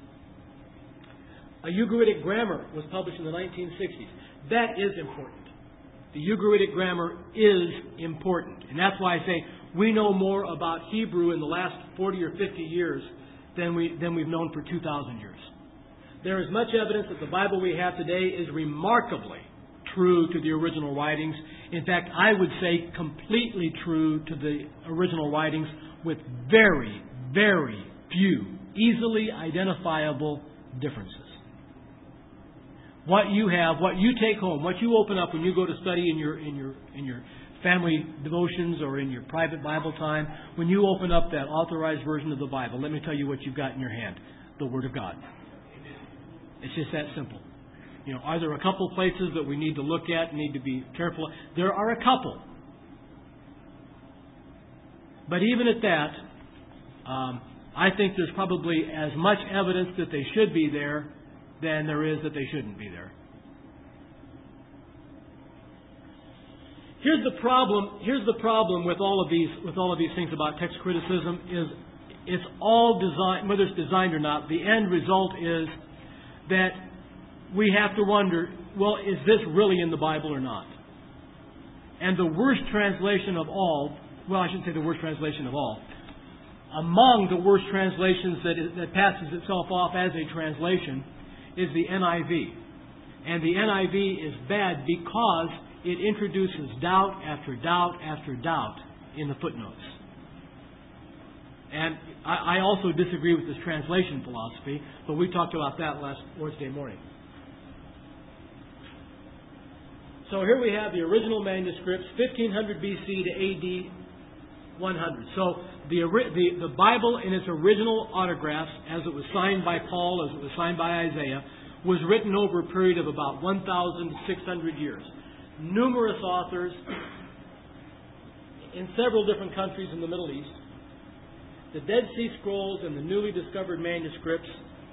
A Ugaritic grammar was published in the nineteen sixties. That is important. The Ugaritic grammar is important. And that's why I say we know more about Hebrew in the last forty or fifty years than, we, than we've known for two thousand years. There is much evidence that the Bible we have today is remarkably true to the original writings. In fact, I would say completely true to the original writings with very, very few easily identifiable differences. What you have, what you take home, what you open up when you go to study in your in your in your family devotions or in your private Bible time, when you open up that authorized version of the Bible, let me tell you what you've got in your hand: the Word of God. It's just that simple. You know, are there a couple places that we need to look at, need to be careful? There are a couple. But even at that, um, I think there's probably as much evidence that they should be there than there is that they shouldn't be there. Here's the problem. Here's the problem with all of these with all of these things about text criticism is it's all designed, whether it's designed or not. The end result is that we have to wonder, well, is this really in the Bible or not? And the worst translation of all, well, I shouldn't say the worst translation of all. Among the worst translations that is, that passes itself off as a translation is the N I V. And the N I V is bad because it introduces doubt after doubt after doubt in the footnotes. And I, I also disagree with this translation philosophy, but we talked about that last Wednesday morning. So here we have the original manuscripts, fifteen hundred B C to A D one hundred. So the, the, the Bible in its original autographs, as it was signed by Paul, as it was signed by Isaiah, was written over a period of about one thousand six hundred years. Numerous authors in several different countries in the Middle East. The Dead Sea Scrolls and the newly discovered manuscripts.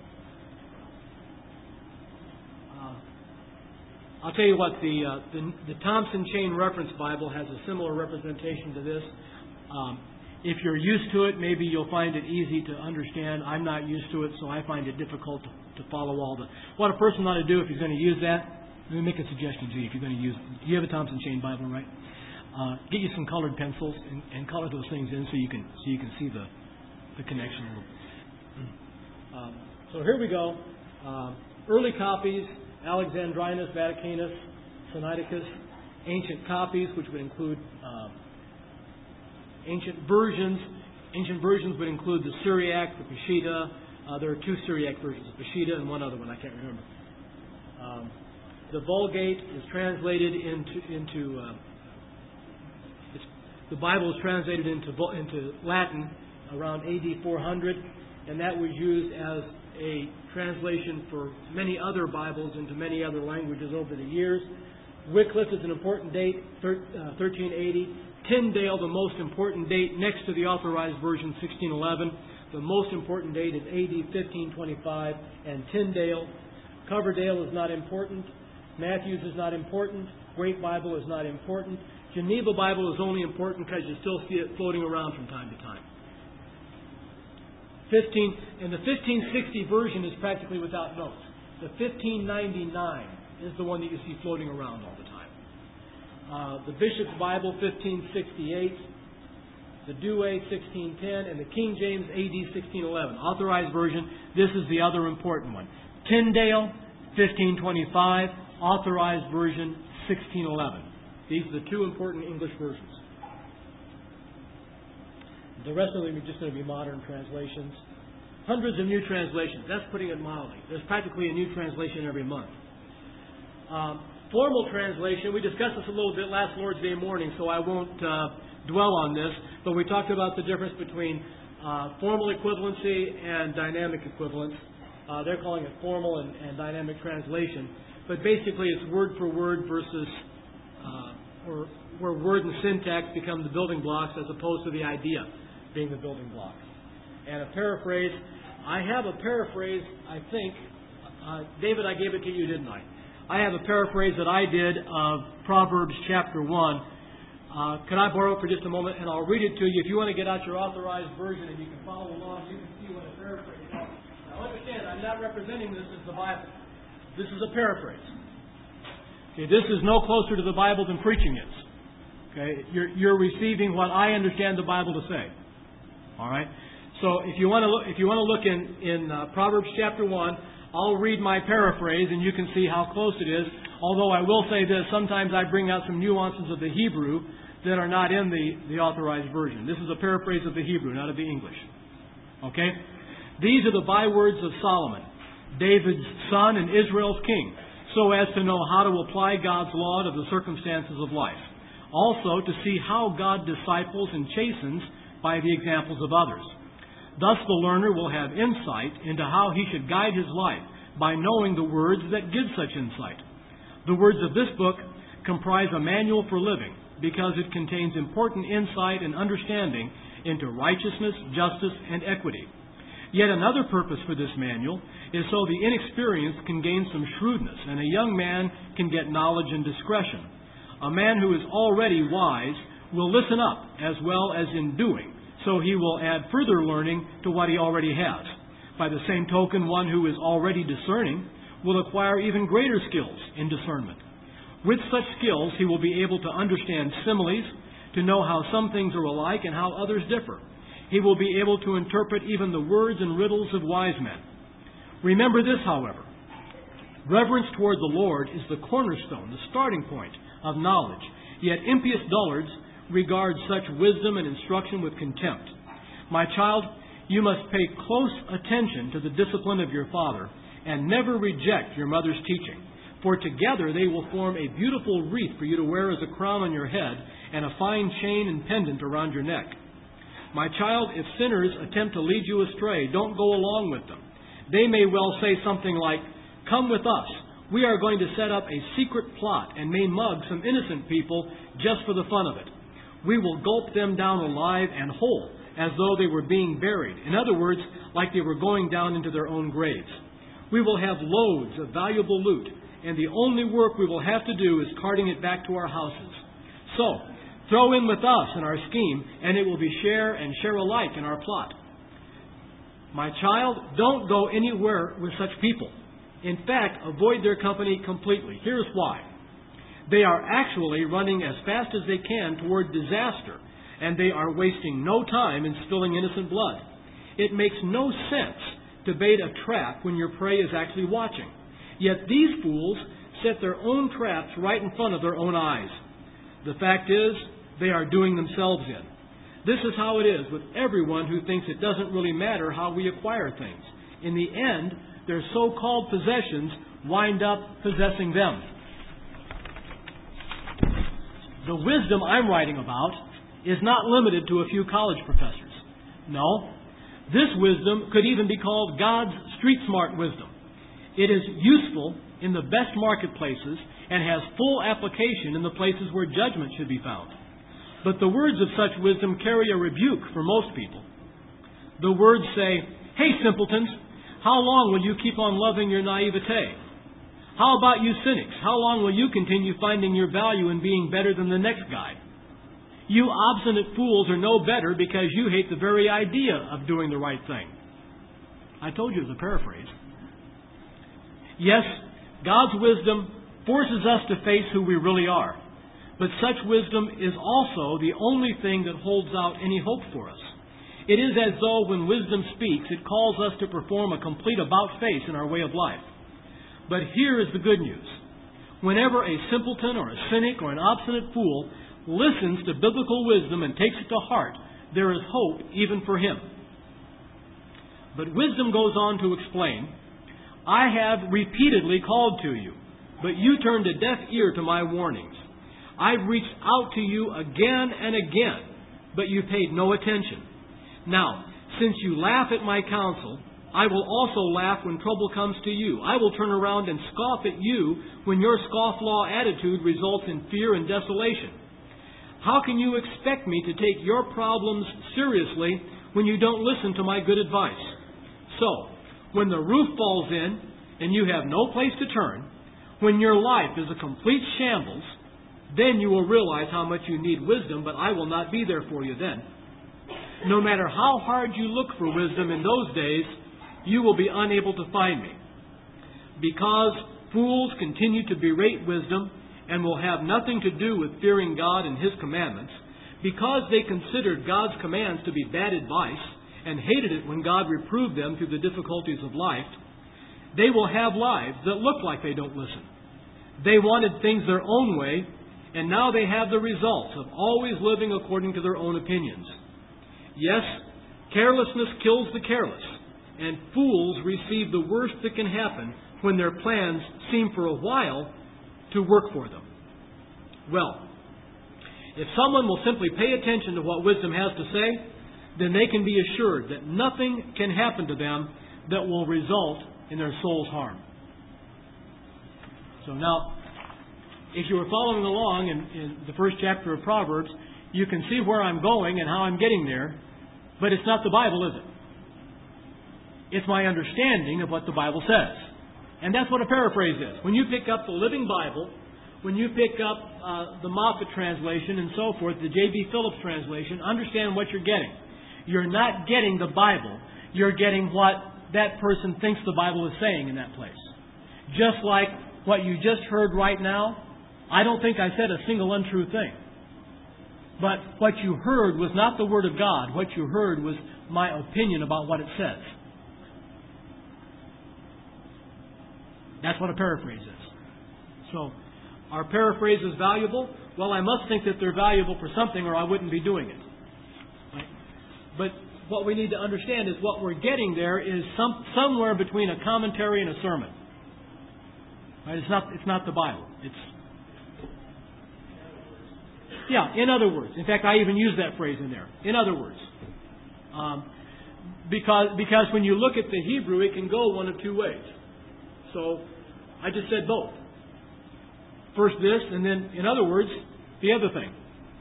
Uh, I'll tell you what, the, uh, the, the Thompson Chain Reference Bible has a similar representation to this. Um, if you're used to it, maybe you'll find it easy to understand. I'm not used to it, so I find it difficult to, to follow all the... What a person ought to do if he's going to use that, let me make a suggestion to you if you're going to use it. You have a Thompson Chain Bible, right? Uh, get you some colored pencils and, and color those things in so you can so you can see the, the connection. Uh, so here we go. Uh, early copies, Alexandrinus, Vaticanus, Sinaiticus, ancient copies, which would include... Uh, Ancient versions, ancient versions would include the Syriac, the Peshitta. Uh, there are two Syriac versions, the Peshitta and one other one, I can't remember. Um, the Vulgate is translated into into uh, it's, the Bible is translated into into Latin around A D four hundred, and that was used as a translation for many other Bibles into many other languages over the years. Wycliffe is an important date, thirteen eighty. Tyndale, the most important date next to the authorized version, sixteen eleven. The most important date is A D fifteen twenty-five. And Tyndale. Coverdale is not important. Matthews is not important. Great Bible is not important. Geneva Bible is only important because you still see it floating around from time to time. fifteen And the fifteen sixty version is practically without notes. The fifteen ninety-nine is the one that you see floating around all the time. Uh, the Bishop's Bible, fifteen sixty-eight, the Douay, sixteen ten, and the King James, A D sixteen eleven. Authorized version, this is the other important one. Tyndale, fifteen twenty-five, authorized version, sixteen eleven. These are the two important English versions. The rest of them are just going to be modern translations. Hundreds of new translations. That's putting it mildly. There's practically a new translation every month. Um, formal translation, we discussed this a little bit last Lord's Day morning, so I won't uh, dwell on this, but we talked about the difference between uh, formal equivalency and dynamic equivalence. Uh, they're calling it formal and, and dynamic translation. But basically it's word for word versus uh, or where word and syntax become the building blocks as opposed to the idea being the building blocks. And a paraphrase, I have a paraphrase, I think, uh, David, I gave it to you, didn't I? I have a paraphrase that I did of Proverbs chapter one. Uh, can I borrow it for just a moment? And I'll read it to you. If you want to get out your authorized version and you can follow along, you can see what a paraphrase is. Now understand, I'm not representing this as the Bible. This is a paraphrase. Okay, this is no closer to the Bible than preaching is. Okay, you're, you're receiving what I understand the Bible to say. All right. So if you want to look, if you want to look in in uh, Proverbs chapter one, I'll read my paraphrase, and you can see how close it is. Although I will say this, sometimes I bring out some nuances of the Hebrew that are not in the, the authorized version. This is a paraphrase of the Hebrew, not of the English. Okay? These are the bywords of Solomon, David's son and Israel's king, so as to know how to apply God's law to the circumstances of life. Also to see how God disciples and chastens by the examples of others. Thus the learner will have insight into how he should guide his life by knowing the words that give such insight. The words of this book comprise a manual for living because it contains important insight and understanding into righteousness, justice, and equity. Yet another purpose for this manual is so the inexperienced can gain some shrewdness and a young man can get knowledge and discretion. A man who is already wise will listen up as well as in doing, so he will add further learning to what he already has. By the same token, one who is already discerning will acquire even greater skills in discernment. With such skills, he will be able to understand similes, to know how some things are alike and how others differ. He will be able to interpret even the words and riddles of wise men. Remember this, however. Reverence toward the Lord is the cornerstone, the starting point of knowledge. Yet impious dullards regard such wisdom and instruction with contempt. My child, you must pay close attention to the discipline of your father and never reject your mother's teaching. For together they will form a beautiful wreath for you to wear as a crown on your head and a fine chain and pendant around your neck. My child, if sinners attempt to lead you astray, don't go along with them. They may well say something like, "Come with us. We are going to set up a secret plot and may mug some innocent people just for the fun of it. We will gulp them down alive and whole, as though they were being buried. In other words, like they were going down into their own graves. We will have loads of valuable loot, and the only work we will have to do is carting it back to our houses. So, throw in with us in our scheme, and it will be share and share alike in our plot. My child, don't go anywhere with such people. In fact, avoid their company completely. Here's why. They are actually running as fast as they can toward disaster, and they are wasting no time in spilling innocent blood. It makes no sense to bait a trap when your prey is actually watching. Yet these fools set their own traps right in front of their own eyes. The fact is, they are doing themselves in. This is how it is with everyone who thinks it doesn't really matter how we acquire things. In the end, their so-called possessions wind up possessing them. The wisdom I'm writing about is not limited to a few college professors. No, this wisdom could even be called God's street-smart wisdom. It is useful in the best marketplaces and has full application in the places where judgment should be found. But the words of such wisdom carry a rebuke for most people. The words say, "Hey, simpletons, how long will you keep on loving your naivete? How about you cynics? How long will you continue finding your value in being better than the next guy? You obstinate fools are no better because you hate the very idea of doing the right thing." I told you it was a paraphrase. Yes, God's wisdom forces us to face who we really are. But such wisdom is also the only thing that holds out any hope for us. It is as though when wisdom speaks, it calls us to perform a complete about-face in our way of life. But here is the good news. Whenever a simpleton or a cynic or an obstinate fool listens to biblical wisdom and takes it to heart, there is hope even for him. But wisdom goes on to explain, "I have repeatedly called to you. but you turned a deaf ear to my warnings. I've reached out to you again and again, but you paid no attention. Now, since you laugh at my counsel, I will also laugh when trouble comes to you. I will turn around and scoff at you when your scofflaw attitude results in fear and desolation. How can you expect me to take your problems seriously when you don't listen to my good advice? So, when the roof falls in and you have no place to turn, when your life is a complete shambles, then you will realize how much you need wisdom, but I will not be there for you then. No matter how hard you look for wisdom in those days, you will be unable to find me. Because fools continue to berate wisdom and will have nothing to do with fearing God and His commandments, because they considered God's commands to be bad advice and hated it when God reproved them through the difficulties of life, they will have lives that look like they don't listen. They wanted things their own way, and now they have the results of always living according to their own opinions. Yes, carelessness kills the careless, and fools receive the worst that can happen when their plans seem for a while to work for them. Well, if someone will simply pay attention to what wisdom has to say, then they can be assured that nothing can happen to them that will result in their soul's harm. So now, if you were following along in, in the first chapter of Proverbs, you can see where I'm going and how I'm getting there, but it's not the Bible, is it? It's my understanding of what the Bible says. And that's what a paraphrase is. When you pick up the Living Bible, when you pick up uh, the Moffat translation and so forth, the J B Phillips translation, understand what you're getting. You're not getting the Bible. You're getting what that person thinks the Bible is saying in that place. Just like what you just heard right now, I don't think I said a single untrue thing. But what you heard was not the Word of God. What you heard was my opinion about what it says. That's what a paraphrase is. So, are paraphrases valuable? Well, I must think that they're valuable for something or I wouldn't be doing it. Right? But what we need to understand is what we're getting there is some, somewhere between a commentary and a sermon. Right? It's not, it's not the Bible. It's Yeah, in other words. In fact, I even use that phrase in there. In other words. Um, because, because when you look at the Hebrew, it can go one of two ways. So, I just said both. First this, and then, in other words, the other thing.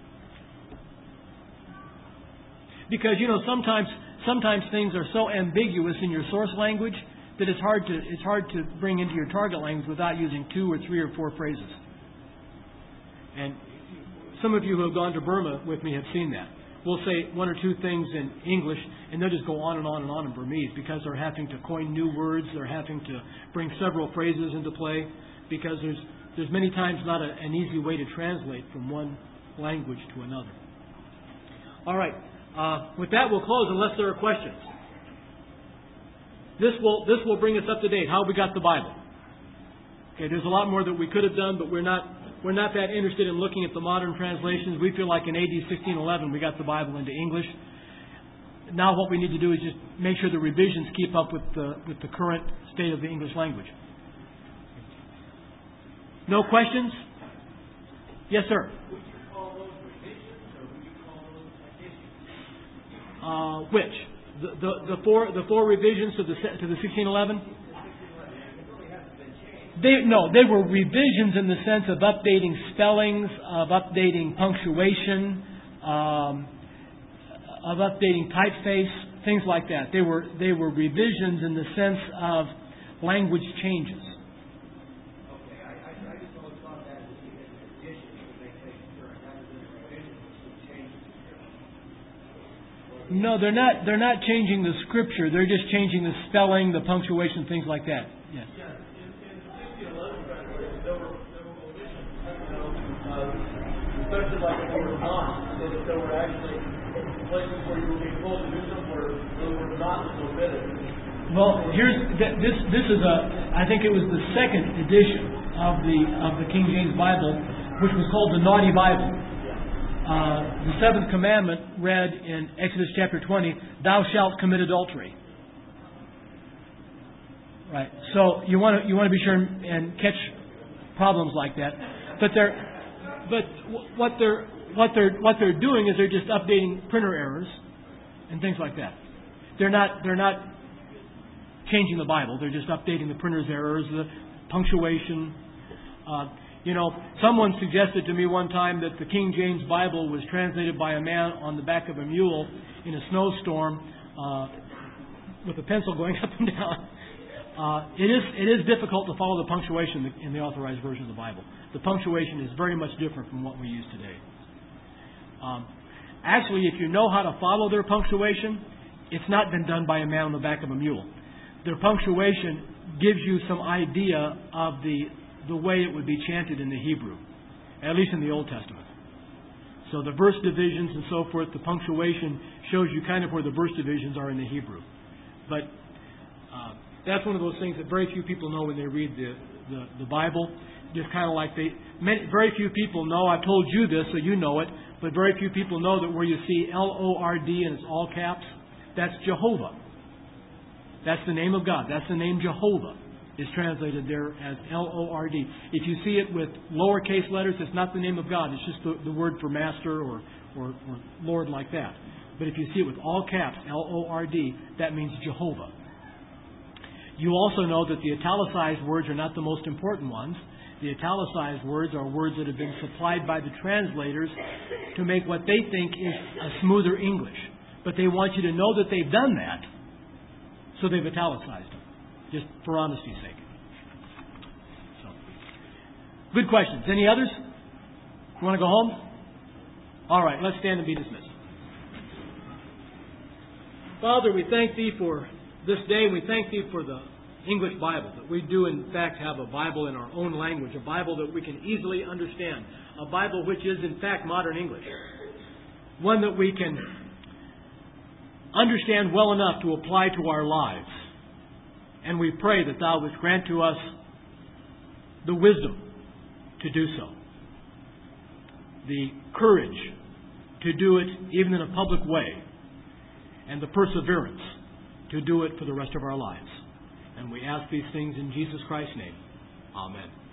Because, you know, sometimes sometimes things are so ambiguous in your source language that it's hard to it's hard to bring into your target language without using two or three or four phrases. And some of you who have gone to Burma with me have seen that. We'll say one or two things in English, and they'll just go on and on and on in Burmese because they're having to coin new words. They're having to bring several phrases into play because there's there's many times not a, an easy way to translate from one language to another. All right. Uh, with that, we'll close unless there are questions. This will this will bring us up to date. How we got the Bible. Okay. There's a lot more that we could have done, but we're not. We're not that interested in looking at the modern translations. We feel like in A D sixteen eleven we got the Bible into English. Now what we need to do is just make sure the revisions keep up with the, with the current state of the English language. No questions? Yes, sir. Would you call those revisions or would you call those additions? Uh, which? The, the, the, four, the four revisions to the, to the sixteen eleven? They, no, they were revisions in the sense of updating spellings, of updating punctuation, um, of updating typeface, things like that. They were they were revisions in the sense of language changes. Okay, I, I, I just always thought that as an addition to make things current, rather than a revision, which changes the No, they're not. They're not changing the scripture. They're just changing the spelling, the punctuation, things like that. Yes. Yeah. Especially like when we were not, so that there were actually places where you were being told to do something where there were not so omitted. Well, here's th- this. This is a. I think it was the second edition of the of the King James Bible, which was called the Naughty Bible. Uh, the seventh commandment read in Exodus chapter twenty, "Thou shalt commit adultery." Right. So you want to you want to be sure and catch problems like that. But they're, but what they're, what they're, what they're doing is they're just updating printer errors and things like that. They're not, they're not changing the Bible. They're just updating the printer's errors, the punctuation. Uh, you know, someone suggested to me one time that the King James Bible was translated by a man on the back of a mule in a snowstorm uh, with a pencil going up and down. Uh, it is it is difficult to follow the punctuation in the Authorized Version of the Bible. The punctuation is very much different from what we use today. Um, actually, if you know how to follow their punctuation, it's not been done by a man on the back of a mule. Their punctuation gives you some idea of the the way it would be chanted in the Hebrew, at least in the Old Testament. So the verse divisions and so forth, the punctuation shows you kind of where the verse divisions are in the Hebrew. But uh, that's one of those things that very few people know when they read the, the, the Bible. Just kind of like they, many, very few people know, I've told you this so you know it, but very few people know that where you see L O R D and it's all caps, that's Jehovah. That's the name of God. That's the name Jehovah. Is translated there as L O R D. If you see it with lowercase letters, it's not the name of God. It's just the, the word for master or, or, or Lord like that. But if you see it with all caps, L O R D, that means Jehovah. You also know that the italicized words are not the most important ones. The italicized words are words that have been supplied by the translators to make what they think is a smoother English. But they want you to know that they've done that, so they've italicized them. Just for honesty's sake. So, good questions. Any others? You want to go home? All right, let's stand and be dismissed. Father, we thank Thee for this day. We thank Thee for the English Bible, that we do in fact have a Bible in our own language, a Bible that we can easily understand, a Bible which is in fact modern English, one that we can understand well enough to apply to our lives. And we pray that Thou wouldst grant to us the wisdom to do so, the courage to do it even in a public way, and the perseverance to do it for the rest of our lives. And we ask these things in Jesus Christ's name. Amen.